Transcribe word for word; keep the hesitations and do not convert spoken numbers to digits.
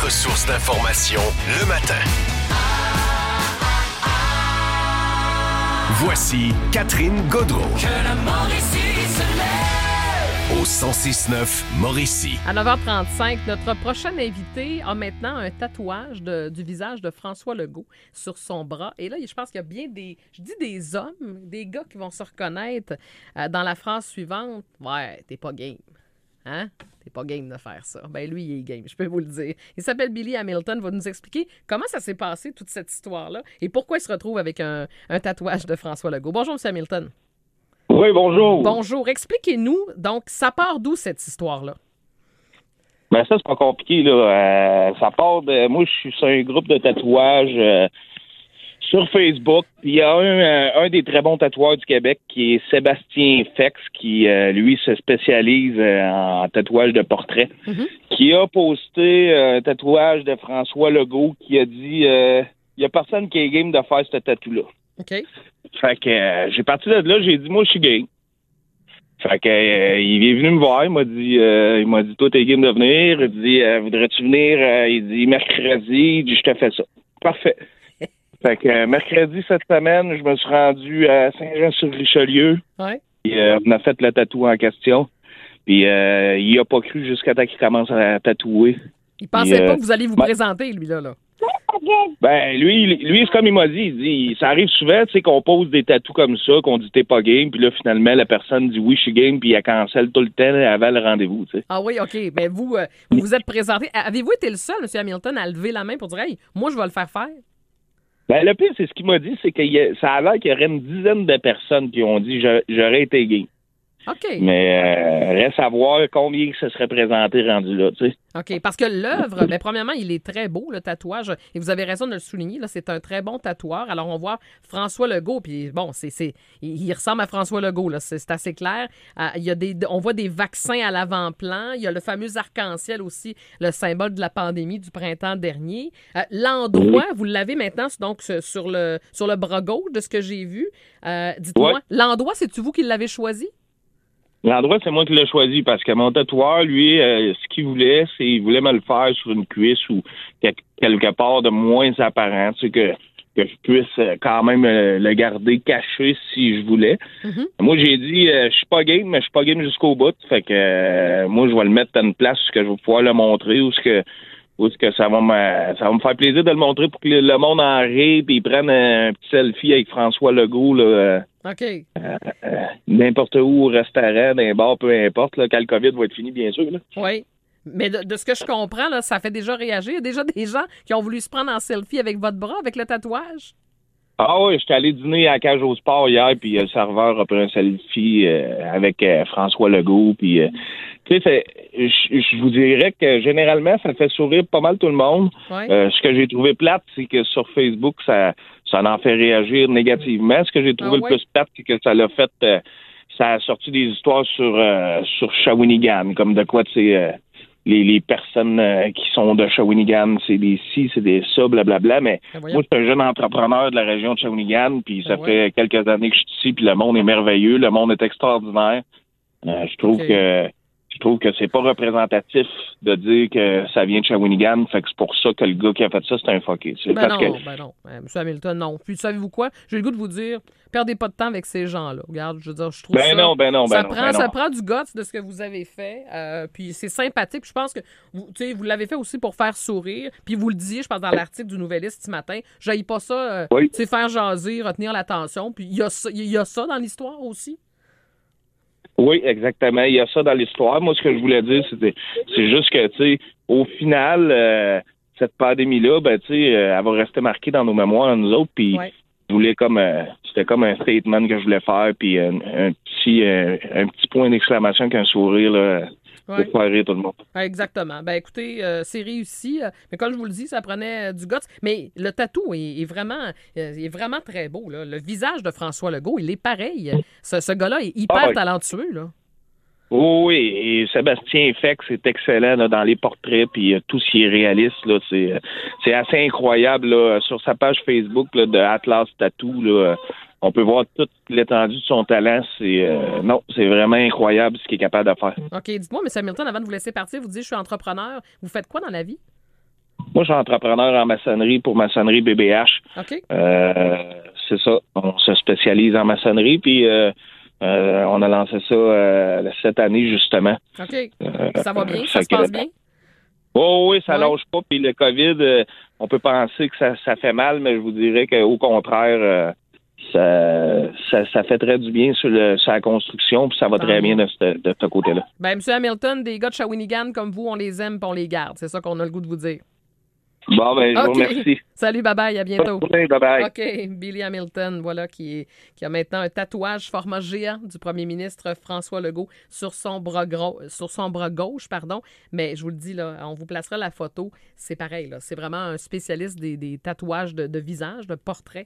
votre source d'information le matin. Voici Catherine Gaudreau. Que la Mauricie se lève. Au cent six neuf Mauricie. À neuf heures trente-cinq, notre prochain invité a maintenant un tatouage de- du visage de François Legault sur son bras. Et là, je pense qu'il y a bien des, je dis des hommes, des gars qui vont se reconnaître euh, dans la phrase suivante. Ouais, t'es pas game. Hein? T'es pas game de faire ça. Ben lui, il est game, je peux vous le dire. Il s'appelle Billy Hamilton, va nous expliquer comment ça s'est passé, toute cette histoire-là, et pourquoi il se retrouve avec un, un tatouage de François Legault. Bonjour, M. Hamilton. Oui, bonjour. Bonjour. Expliquez-nous, donc, ça part d'où cette histoire-là? Ben ça, c'est pas compliqué, là. Euh, ça part de... Moi, je suis sur un groupe de tatouage euh, sur Facebook. Puis il y a un, euh, un des très bons tatoueurs du Québec qui est Sébastien Fex, qui, euh, lui, se spécialise euh, en tatouage de portrait, Mm-hmm. qui a posté euh, un tatouage de François Legault qui a dit euh, il y a personne qui est game de faire ce tatou-là. OK. Fait que euh, j'ai parti de là, j'ai dit moi, je suis game. Fait que euh, il est venu me voir, il m'a dit euh, il m'a dit toi t'es game de venir, il dit euh, voudrais-tu venir euh, il dit mercredi, il dit je te fais ça. Parfait. Fait que euh, mercredi cette semaine, je me suis rendu à Saint-Jean-sur-Richelieu. Ouais. Et, euh, on a fait le tatou en question. Puis euh, il a pas cru jusqu'à temps qu'il commence à tatouer. Il pensait Et, euh, pas que vous alliez vous ben- présenter, lui, là. là. Ben, lui, lui, c'est comme il m'a dit, il dit, ça arrive souvent, tu sais, qu'on pose des tatous comme ça, qu'on dit t'es pas game, puis là, finalement, la personne dit oui, je suis game, puis elle cancelle tout le temps avant le rendez-vous, tu sais. Ah oui, OK. Mais vous, euh, vous vous êtes présenté. Avez-vous été le seul, M. Hamilton, à lever la main pour dire, hey, moi, je vais le faire faire? Ben, le pire, c'est ce qu'il m'a dit, c'est que ça a l'air qu'il y aurait une dizaine de personnes qui ont dit je- j'aurais été game. OK. Mais euh, reste à voir combien que ça serait présenté rendu là, tu sais. OK. Parce que l'œuvre, ben, premièrement, il est très beau, le tatouage. Et vous avez raison de le souligner. Là, c'est un très bon tatoueur. Alors, on voit François Legault. Puis, bon, c'est, c'est, il il ressemble à François Legault. Là, c'est, c'est assez clair. Euh, il y a des, on voit des vaccins à l'avant-plan. Il y a le fameux arc-en-ciel aussi, le symbole de la pandémie du printemps dernier. Euh, l'endroit, vous l'avez maintenant donc sur le, sur le bras gauche de ce que j'ai vu. Euh, dites-moi, Ouais. l'endroit, c'est-tu vous qui l'avez choisi? L'endroit, c'est moi qui l'ai choisi parce que mon tatoueur, lui, euh, ce qu'il voulait, c'est il voulait me le faire sur une cuisse ou quel- quelque part de moins apparent, tu sais, que, que je puisse euh, quand même euh, le garder caché si je voulais. Mhm. Moi, j'ai dit, euh, je suis pas game, mais je suis pas game jusqu'au bout. Fait que euh, moi, je vais le mettre à une place où que je vais pouvoir le montrer, où ce que où ce que ça va me ça va me faire plaisir de le montrer pour que le, le monde en rie puis ils prennent un petit selfie avec François Legault, là. euh, OK. euh, n'importe où, au restaurant, dans un bar, peu importe, là, quand le COVID va être fini, bien sûr. Là. Oui. Mais de, de ce que je comprends, là, ça fait déjà réagir. Il y a déjà des gens qui ont voulu se prendre en selfie avec votre bras, avec le tatouage. Ah oui, j'étais allé dîner à la Cage au Sport hier, puis euh, le serveur a pris un selfie euh, avec euh, François Legault, puis euh, tu sais, c'est- je je vous dirais que généralement, ça fait sourire pas mal tout le monde. Oui. Euh, ce que j'ai trouvé plate, c'est que sur Facebook, ça, ça en fait réagir négativement. Ce que j'ai trouvé Ah le ouais? plus plate, c'est que ça l'a fait, euh, ça a sorti des histoires sur euh, sur Shawinigan, comme de quoi, tu sais, euh, les, les personnes euh, qui sont de Shawinigan, c'est des ci, c'est des ça, blablabla, mais Ben voyons. moi, je suis un jeune entrepreneur de la région de Shawinigan, puis ça Ben ouais. fait quelques années que je suis ici, puis le monde est merveilleux, le monde est extraordinaire. Euh, je trouve Ok. que je trouve que c'est pas représentatif de dire que ça vient de Shawinigan, fait que c'est pour ça que le gars qui a fait ça, c'est un fucké. C'est Ben parce non, que ben non. Euh, M. Hamilton, non. Puis savez-vous quoi? J'ai le goût de vous dire, perdez pas de temps avec ces gens-là. Regarde, je veux dire, je trouve ben ça... non, ben non, ben ça, non, prend, ben ça non. prend du guts de ce que vous avez fait. Euh, puis c'est sympathique. Puis je pense que vous, tu sais, vous l'avez fait aussi pour faire sourire. Puis vous le disiez, je pense, dans l'article du Nouvelliste ce matin. J'haïs pas ça, euh, Oui. tu sais, faire jaser, retenir l'attention. Puis il y a ça, il y a ça dans l'histoire aussi. Oui, exactement. Il y a ça dans l'histoire. Moi, ce que je voulais dire, c'était, c'est juste que, tu sais, au final, euh, cette pandémie-là, ben, tu sais, euh, elle va rester marquée dans nos mémoires, nous autres. Puis, Ouais. je voulais comme, euh, c'était comme un statement que je voulais faire, puis un, un petit, euh, un petit point d'exclamation avec un sourire, là, Ouais. pour faire rire tout le monde. Ah, exactement. Ben écoutez, euh, c'est réussi. euh, mais comme je vous le dis, ça prenait euh, du guts. Mais le tatou est, est vraiment, euh, est vraiment très beau. Là. Le visage de François Legault, il est pareil. Ce, ce gars-là est hyper Ah ouais. talentueux. Là. Oui, et Sébastien Fex est excellent là, dans les portraits, puis euh, tout ce qui est réaliste, là, c'est, euh, c'est assez incroyable. Là, sur sa page Facebook là, de Atlas Tattoo, là, euh, on peut voir toute l'étendue de son talent. C'est euh, non, c'est vraiment incroyable ce qu'il est capable de faire. OK, dites-moi, M. Hamilton, avant de vous laisser partir, vous dites, je suis entrepreneur. Vous faites quoi dans la vie? Moi, je suis entrepreneur en maçonnerie pour Maçonnerie B B H. OK. Euh, c'est ça. On se spécialise en maçonnerie, puis euh, euh, on a lancé ça euh, cette année, justement. OK. Euh, Ça va bien? Ça fait se passe que- bien? Oh oui, ça Ouais. lâche pas. Puis le COVID, euh, on peut penser que ça, ça fait mal, mais je vous dirais qu'au contraire, euh, ça, ça, ça fait très du bien sur, le, sur la construction, puis ça va Tant très mieux. bien de ce, de ce côté-là. Ben, M. Hamilton, des gars de Shawinigan comme vous, on les aime et on les garde. C'est ça qu'on a le goût de vous dire. Bon, ben, je vous OK. remercie. Salut, bye-bye, à bientôt. Bye bye. OK, Billy Hamilton, voilà, qui, est, qui a maintenant un tatouage format géant du premier ministre François Legault sur son bras, gros, sur son bras gauche. Pardon. Mais je vous le dis, là, on vous placera la photo. C'est pareil, là, c'est vraiment un spécialiste des, des tatouages de, de visage, de portraits.